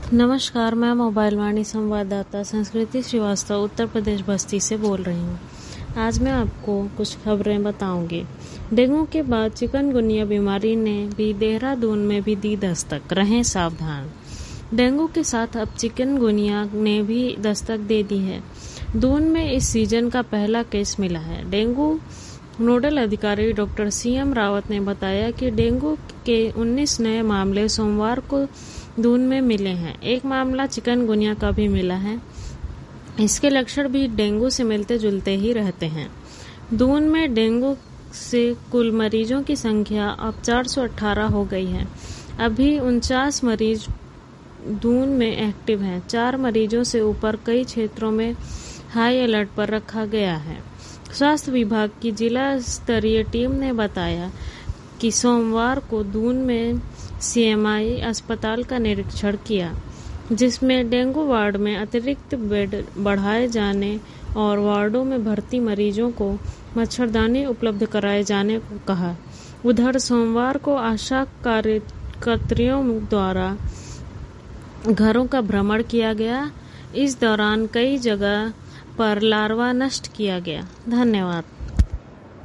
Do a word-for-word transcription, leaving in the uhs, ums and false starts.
नमस्कार, मैं मोबाइल वाणी संवाददाता संस्कृति श्रीवास्तव उत्तर प्रदेश बस्ती से बोल रही हूँ। आज मैं आपको कुछ खबरें बताऊंगी। डेंगू के बाद चिकनगुनिया बीमारी ने भी देहरादून में भी दी दस्तक, रहें सावधान। डेंगू के साथ अब चिकनगुनिया ने भी दस्तक दे दी है। दून में इस सीजन का पहला केस मिला है। डेंगू नोडल अधिकारी डॉक्टर सी एम रावत ने बताया कि डेंगू के उन्नीस नए मामले सोमवार को दून में मिले हैं। एक मामला चिकनगुनिया का भी मिला है। इसके लक्षण भी डेंगू से मिलते जुलते ही रहते हैं। दून में डेंगू से कुल मरीजों की संख्या अब चार सौ अठारह हो गई है। अभी उनचास मरीज दून में एक्टिव हैं। चार मरीजों से ऊपर कई क्षेत्रों में हाई अलर्ट पर रखा गया है। स्वास्थ्य विभाग की जिला स्तरीय टीम ने बताया कि सोमवार को दून में सी एम आई अस्पताल का निरीक्षण किया, जिसमें डेंगू वार्ड में अतिरिक्त बेड बढ़ाए जाने और वार्डों में भर्ती मरीजों को मच्छरदानी उपलब्ध कराए जाने को कहा। उधर सोमवार को आशा कार्यकर्तियों द्वारा घरों का भ्रमण किया गया। इस दौरान कई जगह पर लार्वा नष्ट किया गया। धन्यवाद।